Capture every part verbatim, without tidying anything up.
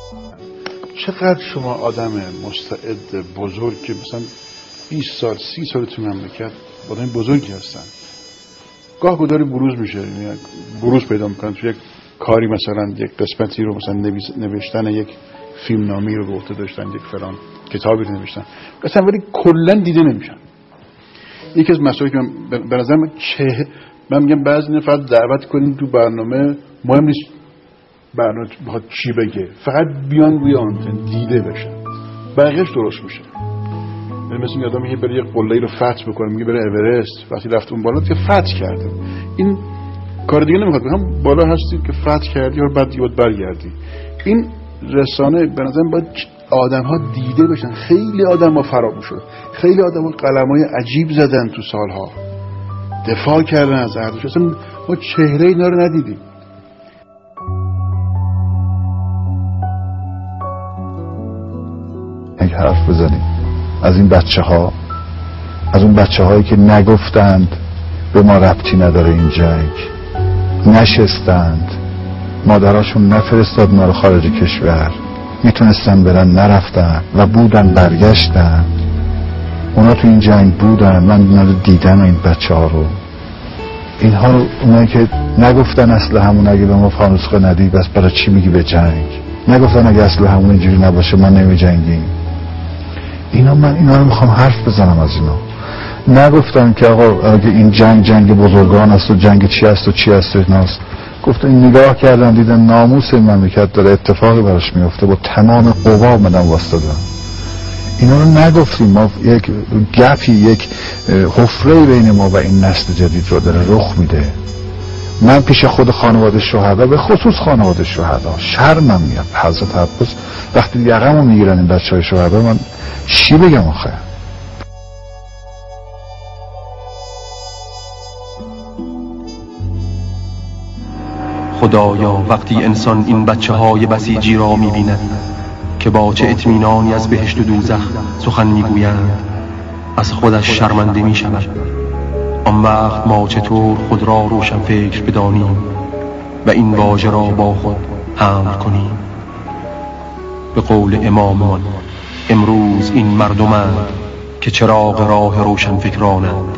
چقدر شما آدم مستعد بزرگ که مثلا بیست سال سی سال تو مملکت آدم بزرگی هستن، گاه گداری بروز میشه، یعنی بروز پیدا میکنن تو یک کاری، مثلا یک قسمتی رو مثلا نوشتن یک فیلم نامی رو به عهده داشتن، یک فلان کتابی رو نوشتن مثلا، ولی کلا دیده نمیشن. یکی از مسائلی که من به نظر من چه من میگم بعضی نه فقط دعوت کنیم تو برنامه، مهم نیست برنامه بخواد چی بگه، فقط بیان روی آنتن دیده بشن، بقیه‌اش درست میشه. یعنی مثلا یادم میگه بره یک قله‌ای رو فتح بکنه، میگه بره اورست، وقتی رفت اون بالا که فتح کرده. این کار دیگه نمیخواد، هم بالا هستی که فتح کردی و بعد دیگه برگردی. این رسانه به نظر من باید آدم‌ها دیده بشن. خیلی آدم‌ها فراموش شد، خیلی آدم‌ها قلم‌های عجیب زدن تو سالها، دفاع کردن از ارزش، اصلا ما چهره اینا رو ندیدیم. یک حرف بزنیم از این بچه ها، از اون بچه هایی که نگفتند به ما ربطی نداره این جنگ، نشستند، مادراشون نفرستاد ما رو خارج کشور، میتونستن برن نرفتن و بودن برگشتن. اونا تو این جنگ بودن، من اینا رو دیدم، این بچه ها رو، اینها رو، اونایی که نگفتن اصل همون اگه به ما فانوسخه ندی بس برای چی میگی به جنگ، نگفتن اگه اصل همون اینجوری نباشه ما نمی جنگیم. اینا من اینا رو میخوام حرف بزنم از اینا. نگفتن که آقا اگه این جنگ جنگ بزرگان است و جنگ چی است و چی است و ایناست. گفتن نگاه کردن دیدن ناموس این مملکت داره اتفاقی براش میفته، با تمام قوا اومدن واسطادن. اینا رو نگفتیم. ما یک گپی، یک حفره بین ما و این نسل جدید رو داره رخ میده. من پیش خود خانواده شهدا، به خصوص خانواده شهدا، شرمم میاد. حضرت عباس وقتی یقمو میگیرن این بچهای شهدا، من چی بگم آخه؟ خدایا وقتی انسان این بچه های بسیجی را می‌بیند که با چه اطمینانی از بهشت و دوزخ سخن می‌گویند، از خودش شرمنده می‌شود. آن وقت ما چطور خود را روشن فکر بدانیم و این واژه را با خود حمل کنیم. به قول امامان، امروز این مردمند که چراغ راه روشن فکرانند.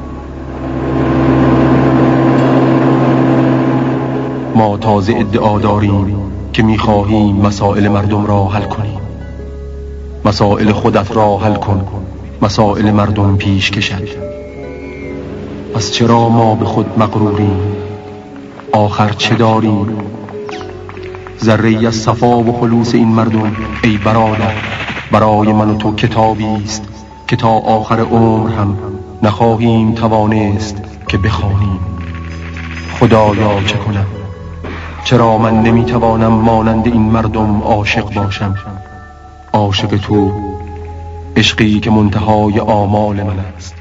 ما تازه ادعا داریم که می‌خواهیم مسائل مردم را حل کنیم. مسائل خودت را حل کن، مسائل مردم پیش کشد. پس چرا ما به خود مغروریم؟ آخر چه داریم؟ ذره‌ای از صفا و خلوص این مردم ای برادر برای من و تو کتابی است که تا آخر عمر هم نخواهیم توانست که بخوانیم. خدایا چه کنم؟ چرا من نمیتوانم مانند این مردم عاشق باشم؟ عاشق تو، عشقی که منتهای آمال من است.